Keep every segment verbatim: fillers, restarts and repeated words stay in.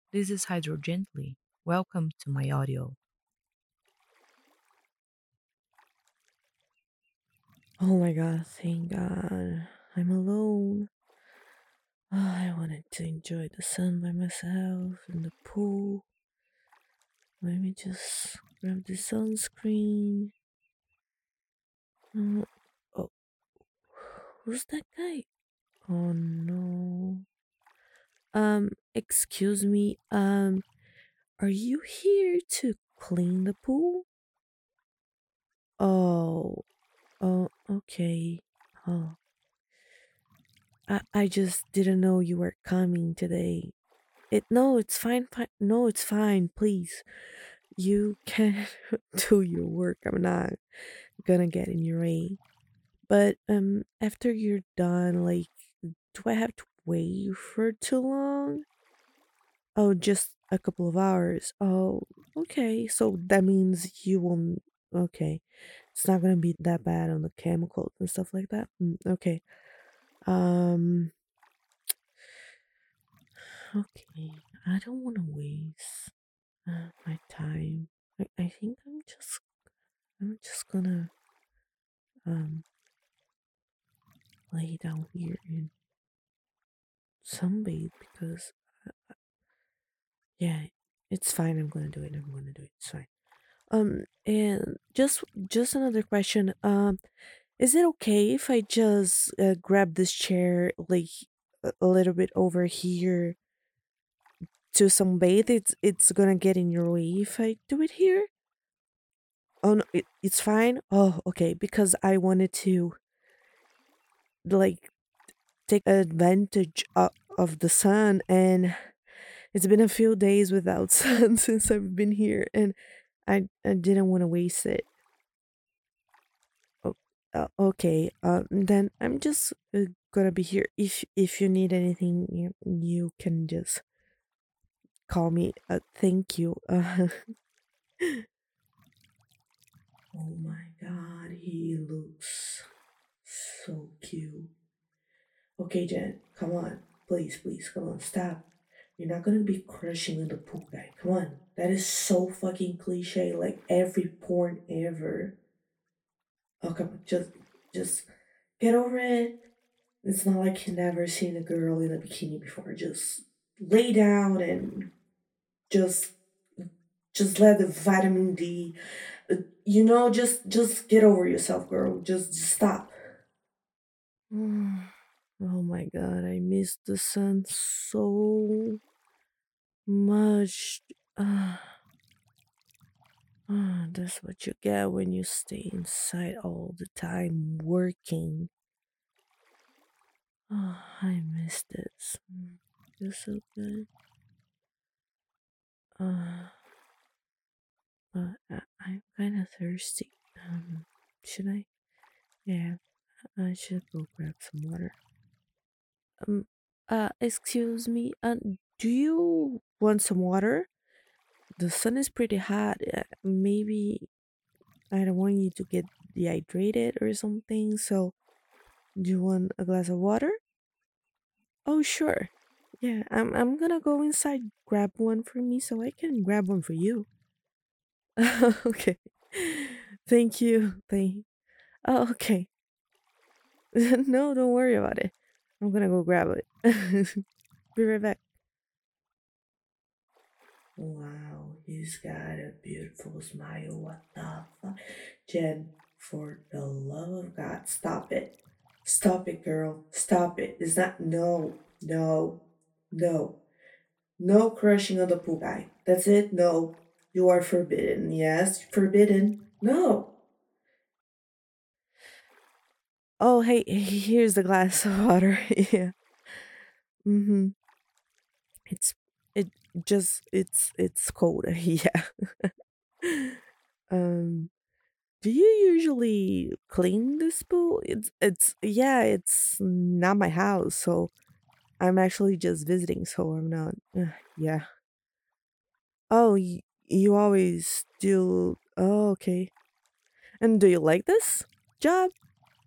This is Hydro Gently. Welcome to my audio. Oh my god, thank God. I'm alone. Ah, I wanted to enjoy the sun by myself in the pool. Let me just grab the sunscreen. Uh, oh, who's that guy? Oh no. Um, excuse me. Um, are you here to clean the pool? Oh, oh, okay. Oh, I, I just didn't know you were coming today. It no, it's fine, fine. No, it's fine. Please, you can do your work. I'm not gonna get in your way. But um, after you're done, like, do I have to wait for too long? Oh, just a couple of hours. Oh, okay. So that means you will. Okay, it's not gonna be that bad on the chemicals and stuff like that. Mm, okay. Um. Okay. I don't want to waste uh, my time. I, I think I'm just I'm just gonna um lay down here and sunbathe because yeah, it's fine. I'm gonna do it. I'm gonna do it. It's fine. Um, and just just another question. Um, is it okay if I just uh, grab this chair like a a little bit over here to sunbathe? It's it's gonna get in your way if I do it here. Oh no, it, it's fine. Oh, okay. Because I wanted to like take advantage of, of the sun, and it's been a few days without sun since I've been here, and I I didn't want to waste it. Oh, uh, okay. Um, then I'm just uh, gonna be here. If if you need anything, you, you can just call me. Uh, thank you. Uh, oh my God, he looks so cute. Okay, Jen, come on. Please, please, come on, stop. You're not gonna be crushing on the pool guy. Come on. That is so fucking cliche, like every porn ever. Oh, come on. Just, just get over it. It's not like you never seen a girl in a bikini before. Just lay down and just, just let the vitamin D, uh, you know, just, just get over yourself, girl. Just, just stop. Oh my God, I miss the sun so much. Ah, ah, that's what you get when you stay inside all the time working. Oh, I miss this. Mm, feels so good. Uh, uh, I, I'm kind of thirsty. Um, should I? Yeah, I should go grab some water. Um, uh, excuse me. Uh, do you want some water? The sun is pretty hot. Uh, maybe I don't want you to get dehydrated or something. So, do you want a glass of water? Oh, sure. Yeah, I'm I'm gonna go inside, grab one for me so I can grab one for you. Okay. Thank you. Thank. Oh, okay. No, don't worry about it. I'm gonna go grab it. Be right back. Wow, he's got a beautiful smile. What the fuck? Jen, for the love of God, stop it. Stop it, girl. Stop it. Is that no, no, no, no crushing on the pool guy. That's it. No, you are forbidden. Yes, forbidden. No. Oh, hey, here's the glass of water. Yeah. Mm-hmm. It's it just it's it's cold. Yeah. um. Do you usually clean this pool? It's it's yeah. It's not my house, so I'm actually just visiting. So I'm not. Uh, yeah. Oh, y- you always do. Oh, okay. And do you like this job?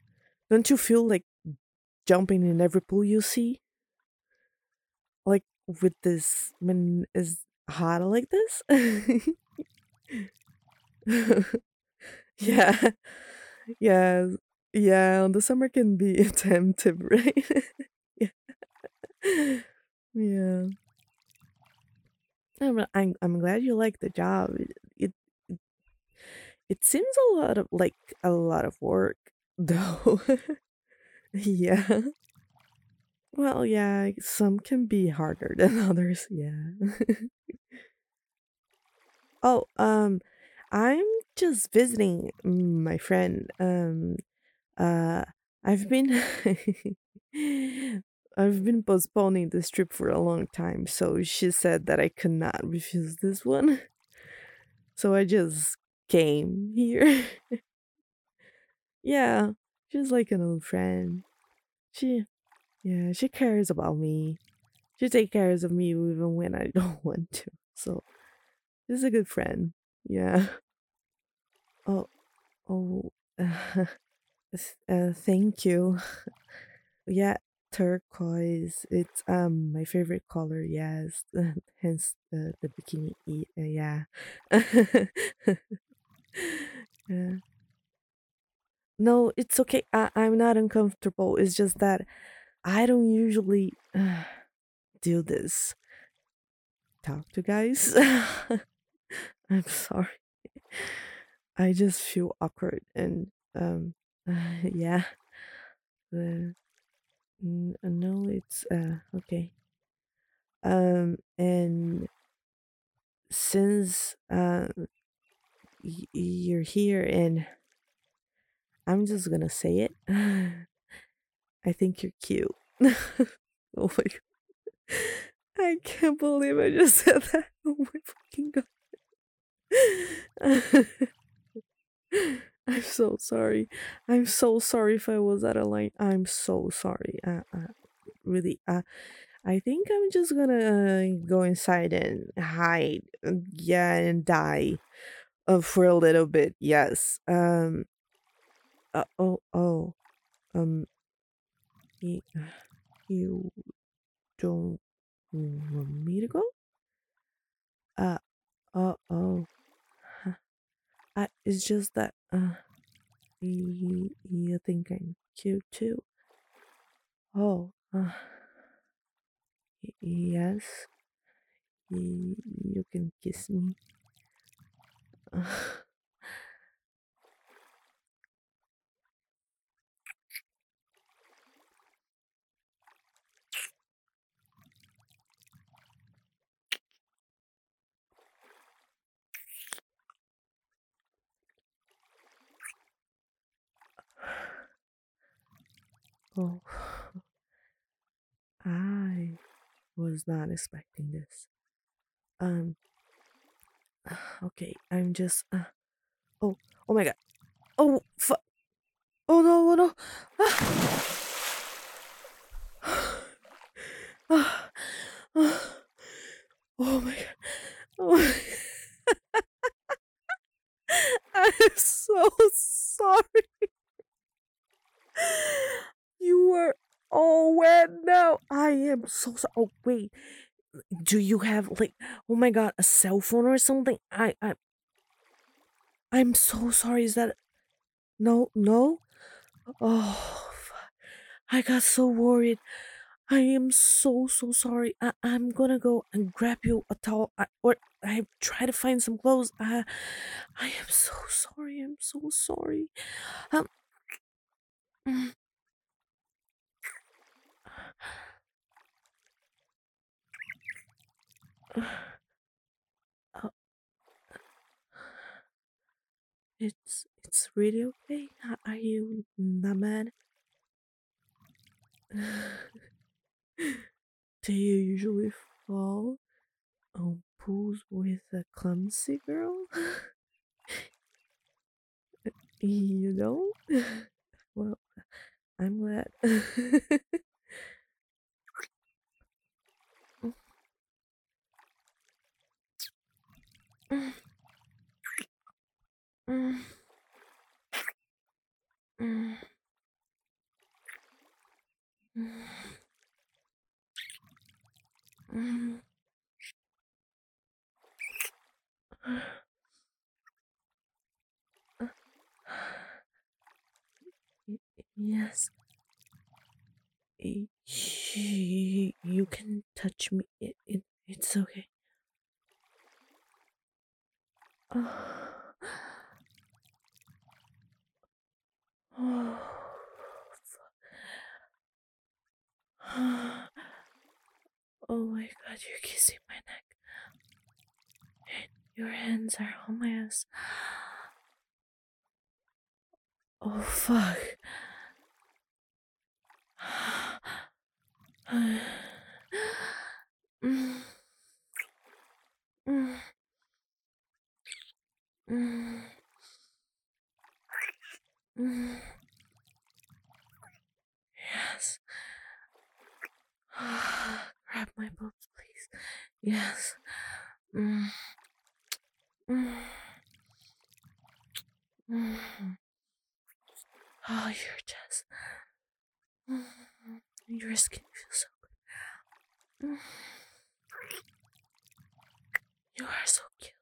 Don't you feel like jumping in every pool you see? Like, with this when it's hot like this. Yeah, yeah, yeah. The summer can be tempting, right? Yeah, yeah. I'm I'm I'm glad you like the job. It it, it seems a lot of like a lot of work, though. Yeah. Well, yeah, some can be harder than others. Yeah. Oh, um, I'm just visiting my friend. Um, uh, I've been I've been postponing this trip for a long time, so she said that I could not refuse this one. So I just came here. Yeah, she's like an old friend. She, yeah, she cares about me. She takes cares of me even when I don't want to. So she's a good friend. Yeah. Oh, oh. Th- uh, thank you. Yeah, turquoise. It's um my favorite color. Yes, hence the the bikini. e- uh, Yeah. Yeah. No, it's okay. I, I'm not uncomfortable. It's just that I don't usually uh, do this. Talk to guys. I'm sorry. I just feel awkward and um yeah. Uh, n- no, it's uh okay. Um and since uh y- you're here and I'm just gonna say it. I think you're cute. Oh my god. I can't believe I just said that. Oh my fucking god. I'm so sorry. I'm so sorry if I was out of line. I'm so sorry. Uh, uh, really. Uh, I think I'm just gonna uh, go inside and hide. uh, Yeah, and die uh, for a little bit. Yes. Um. Uh, oh. Oh. Um. You, you don't want me to go? Uh. Uh. Oh. Huh. I, it's just that. Uh. You. You think I'm cute too? Oh. Uh. y- Yes. You, you can kiss me. Oh, I was not expecting this. Um, okay, I'm just. Uh, oh, oh my god. Oh, fu- oh no, oh no. Ah, ah, oh my god. Oh my I'm so sorry. You were all wet now. I am so sorry. Oh wait, do you have like? Oh my god, a cell phone or something? I I I'm so sorry. Is that no no? Oh, fuck. I got so worried. I am so so sorry. I I'm gonna go and grab you a towel, I, or I try to find some clothes. I I am so sorry. I'm so sorry. Um. uh, it's it's really okay. Are are you not mad? Do you usually fall on pools with a clumsy girl? You don't? Well, I'm glad. Y- Yes, y- y- you can touch me. It, it, it's okay. Oh, oh, oh my god, you're kissing my neck. And your hands are on my ass. Oh fuck. Mm, mm, mm, mm. Yes. Grab my boobs, please. Yes. Mm, mm, mm. Oh, your chest. Mm, your skin feels so good. Mm, you are so cute.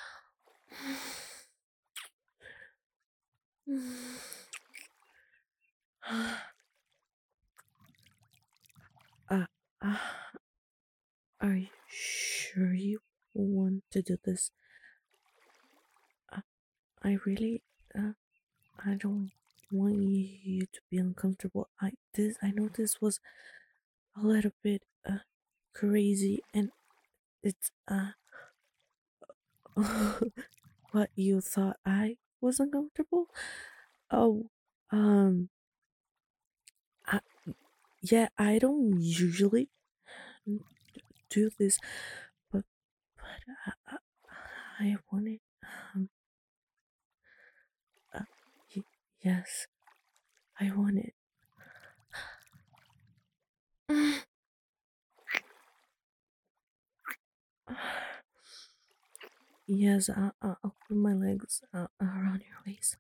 Mm. uh, uh, are you sure you want to do this? Uh, I really, uh, I don't want you to be uncomfortable. I this I know this was a little bit uh crazy, and it's uh what you thought I was uncomfortable. Oh, um, I, yeah, I don't usually do this, but but I, I, I wanted um uh, y- yes, I wanted. Yes, I, I- I'll put my legs uh, around your waist.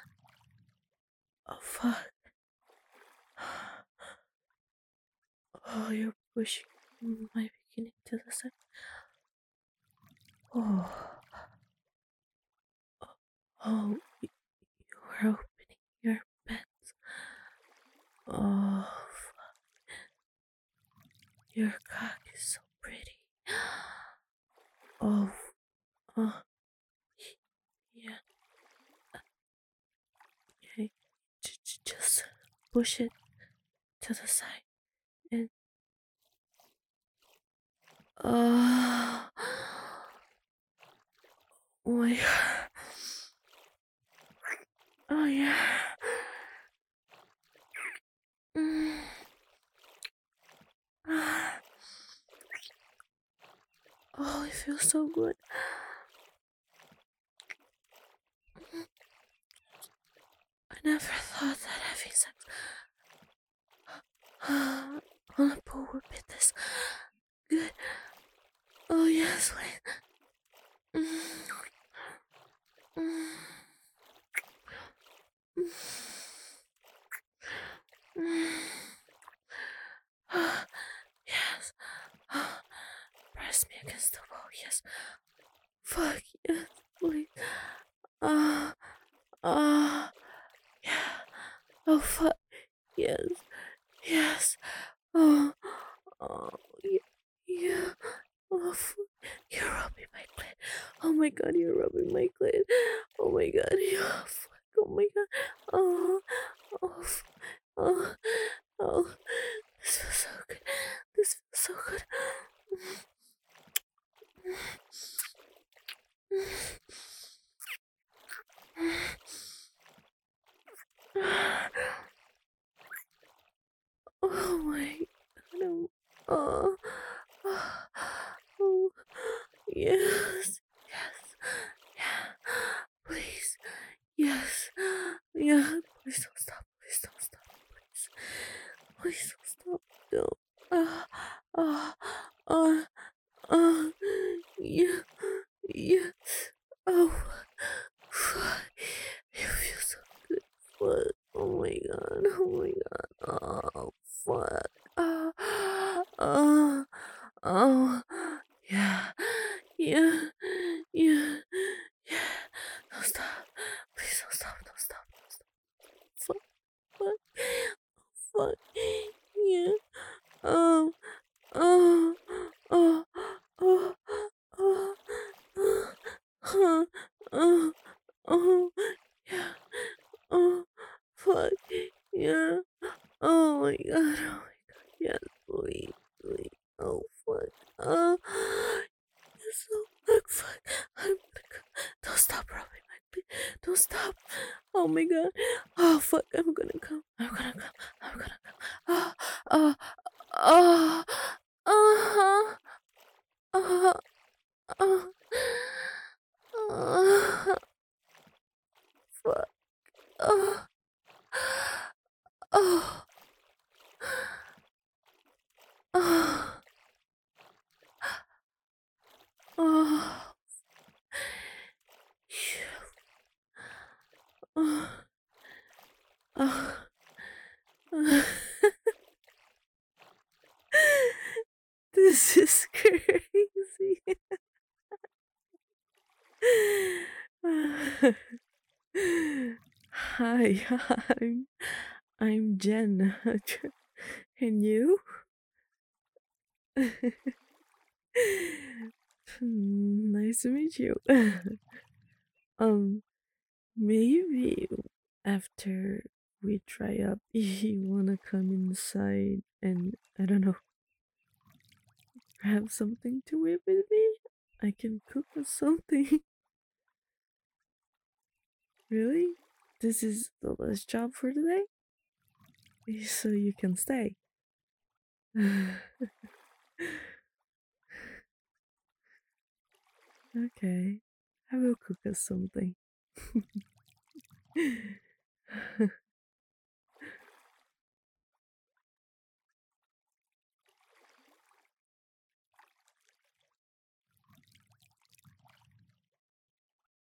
Oh fuck! Oh, you're pushing my bikini to the side. Oh, oh, y- you're opening your pants. Oh, fuck. Your cock is so pretty. Oh, oh, yeah, yeah. J- j- just push it to the side and oh, oh my god. Oh yeah. Mm. Ah. Oh, it feels so good. I never thought that having sex on a pool would be this good. Oh yes, wait. Mm, mm, mm, mm. Ah, yes. Ah, press me against the wall. Yes. Fuck yes, please. Ah, ah, yeah. Oh fuck yes, yes. Oh, oh, yeah, yeah. Oh, fuck. You're rubbing my clit. Oh my god, you're rubbing my clit. Oh my god, yeah. Fuck. Oh my god. Oh, oh, f- oh, oh. This feels so good. This feels so good. Oh my god. Oh, oh, oh, yes, yes, yeah. Please, yes, yeah. Please don't stop. Please don't stop. Please, please don't stop. Don't. Ah, ah, ah, ah. Yeah, yeah. Oh, fuck. You feel so good. Fuck. Oh my god. Oh my god. Oh, fuck. Ah, ah, oh, yeah, yeah, yeah. my god. Oh fuck, I'm gonna come. I'm gonna come. I'm gonna come. Oh, oh, oh, uh-huh. Oh, oh, oh, fuck. Oh, oh, oh, oh, phew. Oh, oh, oh. This is crazy. Hi, I'm I'm Jen. And you? Hmm, nice to meet you. um, maybe after we try up, you wanna come inside and I don't know, grab something to eat with me? I can cook us something. Really? This is the last job for today? So you can stay. Okay, I will cook us something.